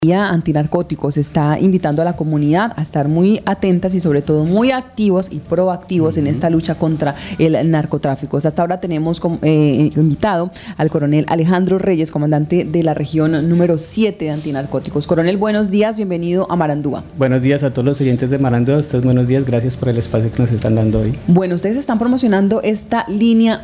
Antinarcóticos está invitando a la comunidad a estar muy atentas y sobre todo muy activos y proactivos en esta lucha contra el narcotráfico. Hasta ahora tenemos invitado al coronel Alejandro Reyes, comandante de la región número 7 de Antinarcóticos. Coronel, buenos días, bienvenido a Marandúa. Buenos días a todos los oyentes de Marandúa, a ustedes buenos días, gracias por el espacio que nos están dando hoy. Bueno, ustedes están promocionando esta línea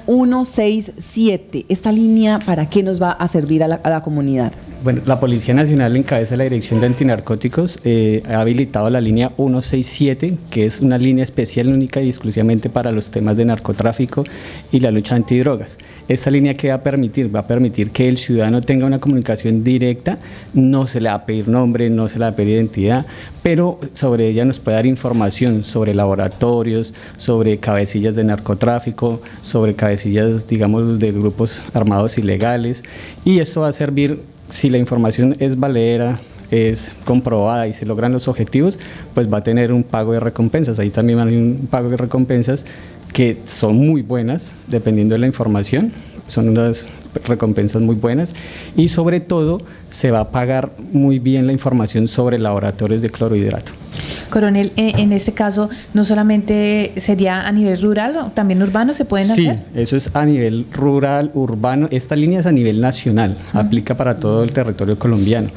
167. ¿Esta línea para qué nos va a servir a la comunidad? Bueno, la Policía Nacional en cabeza de la Dirección de Antinarcóticos ha habilitado la línea 167, que es una línea especial, única y exclusivamente para los temas de narcotráfico y la lucha antidrogas. Esta línea que va a permitir que el ciudadano tenga una comunicación directa, no se le va a pedir nombre, no se le va a pedir identidad, pero sobre ella nos puede dar información sobre laboratorios, sobre cabecillas de narcotráfico, sobre cabecillas, digamos, de grupos armados ilegales, y esto va a servir. Si la información es valedera, es comprobada y se logran los objetivos, pues va a tener un pago de recompensas. Ahí también hay un pago de recompensas que son muy buenas, dependiendo de la información, son unas recompensas muy buenas, y sobre todo se va a pagar muy bien la información sobre laboratorios de clorhidrato. Coronel, en este caso, no solamente sería a nivel rural, también urbano se pueden hacer. Sí, eso es a nivel rural, urbano. Esta línea es a nivel nacional, aplica para todo el territorio colombiano.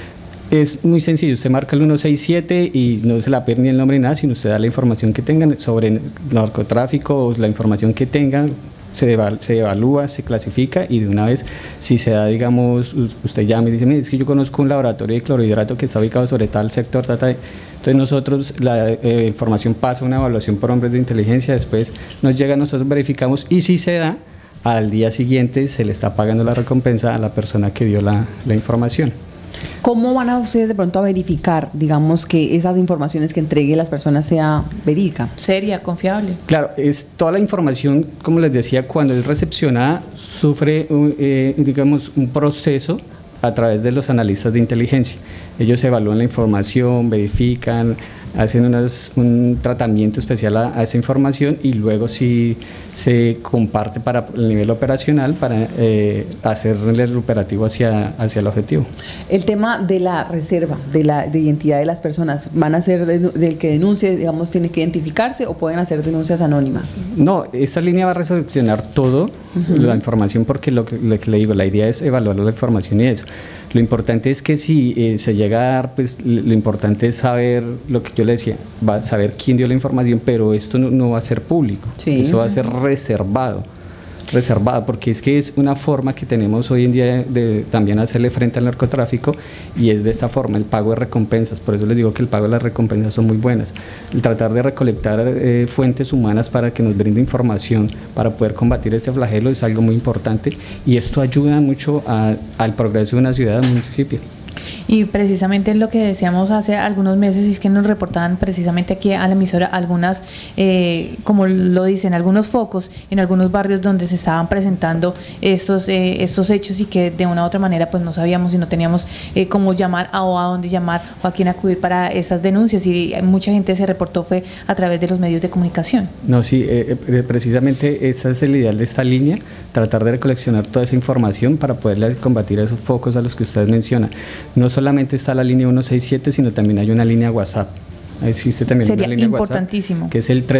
Es muy sencillo, usted marca el 167 y no se la pierde ni el nombre ni nada, sino usted da la información que tengan sobre narcotráfico, o la información que tengan, se evalúa, se clasifica, y de una vez, si se da, digamos, usted llama y dice, mire, es que yo conozco un laboratorio de clorhidrato que está ubicado sobre tal sector, entonces nosotros, la información pasa a una evaluación por hombres de inteligencia, después nos llega, nosotros verificamos, y si se da, al día siguiente se le está pagando la recompensa a la persona que dio la información. ¿Cómo van a ustedes de pronto a verificar, digamos, que esas informaciones que entregue las personas sea verídica? Seria, confiable. Claro, es toda la información, como les decía, cuando es recepcionada, sufre, digamos, un proceso a través de los analistas de inteligencia. Ellos evalúan la información, verifican, hacen un tratamiento especial a esa información, y luego sí se comparte para el nivel operacional para hacer el operativo hacia el objetivo. El tema de la reserva de identidad de las personas, ¿van a ser del que denuncie, digamos, tiene que identificarse, o pueden hacer denuncias anónimas? No, esta línea va a recepcionar todo, la información, porque lo que le digo, la idea es evaluar la información y eso. Lo importante es que si se llega a dar, pues lo importante es saber lo que yo le decía, va a saber quién dio la información, pero esto no va a ser público, eso va a ser reservado, porque es que es una forma que tenemos hoy en día de también hacerle frente al narcotráfico, y es de esta forma, el pago de recompensas. Por eso les digo que el pago de las recompensas son muy buenas. El tratar de recolectar fuentes humanas para que nos brinde información para poder combatir este flagelo es algo muy importante, y esto ayuda mucho al progreso de una ciudad, de un municipio. Y precisamente lo que decíamos hace algunos meses es que nos reportaban precisamente aquí a la emisora algunas, como lo dicen, algunos focos en algunos barrios donde se estaban presentando estos hechos, y que de una u otra manera pues no sabíamos y no teníamos cómo llamar o a dónde llamar o a quién acudir para esas denuncias, y mucha gente se reportó fue a través de los medios de comunicación. No, sí, precisamente esa es el ideal de esta línea, tratar de recoleccionar toda esa información para poderle combatir esos focos a los que ustedes mencionan. No solamente está la línea 167, sino también hay una línea WhatsApp. Existe también Sería una línea importantísimo. WhatsApp, que es el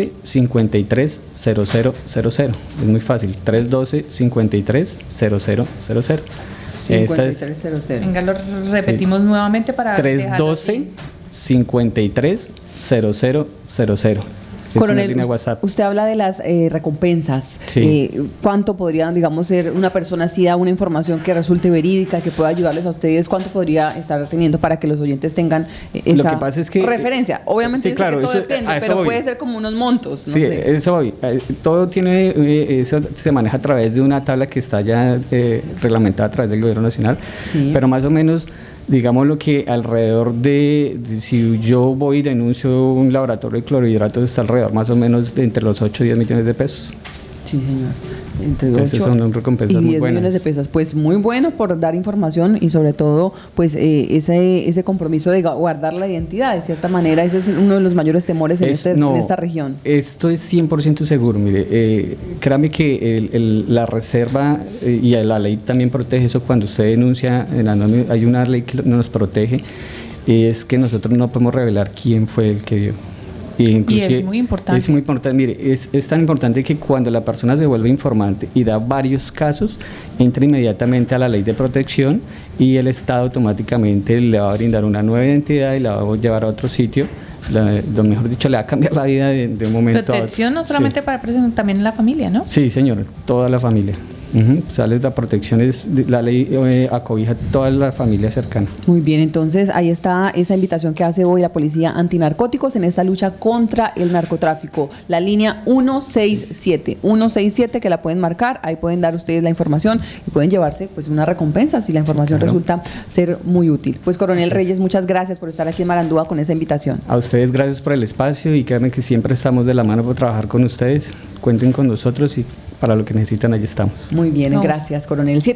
312-530000. Es muy fácil, 312-530000. 5300. Venga, lo repetimos nuevamente para 312-530000. Coronel, usted habla de las recompensas. Sí. ¿Cuánto podría, digamos, ser una persona si da una información que resulte verídica, que pueda ayudarles a ustedes? ¿Cuánto podría estar teniendo para que los oyentes tengan esa Lo que pasa es que, referencia? Obviamente, sí, claro, que todo depende, pero puede ser como unos montos. No sé. Eso hoy. Todo tiene, eso se maneja a través de una tabla que está ya reglamentada a través del Gobierno Nacional, pero más o menos, digamos lo que alrededor si yo voy y denuncio un laboratorio de clorhidratos, está alrededor más o menos de entre los 8 y 10 millones de pesos. Sí, señor. Entre Entonces 8 son recompensas y muy 10 buenas. millones de pesos. Pues muy bueno por dar información y sobre todo pues ese compromiso de guardar la identidad. De cierta manera ese es uno de los mayores temores en esta región. Esto es 100% seguro. Mire, créame que la reserva y la ley también protege eso. Cuando usted denuncia, hay una ley que nos protege, es que nosotros no podemos revelar quién fue el que dio. Y es muy importante. Es muy importante, mire, es tan importante que cuando la persona se vuelve informante y da varios casos, entra inmediatamente a la ley de protección y el Estado automáticamente le va a brindar una nueva identidad y la va a llevar a otro sitio. Mejor dicho, le va a cambiar la vida de un momento a otro. Protección no solamente para personas, también en la familia, ¿no? Sí, señor, toda la familia. Sale la protección, la ley acobija toda la familia cercana. Muy bien, entonces ahí está esa invitación que hace hoy la Policía Antinarcóticos en esta lucha contra el narcotráfico. La línea 167 que la pueden marcar, ahí pueden dar ustedes la información y pueden llevarse pues una recompensa si la información resulta ser muy útil. Pues Coronel Reyes, muchas gracias por estar aquí en Marandúa con esa invitación. A ustedes gracias por el espacio y créanme que siempre estamos de la mano para trabajar con ustedes. Cuenten con nosotros y para lo que necesitan, allí estamos. Muy bien, gracias, Coronel.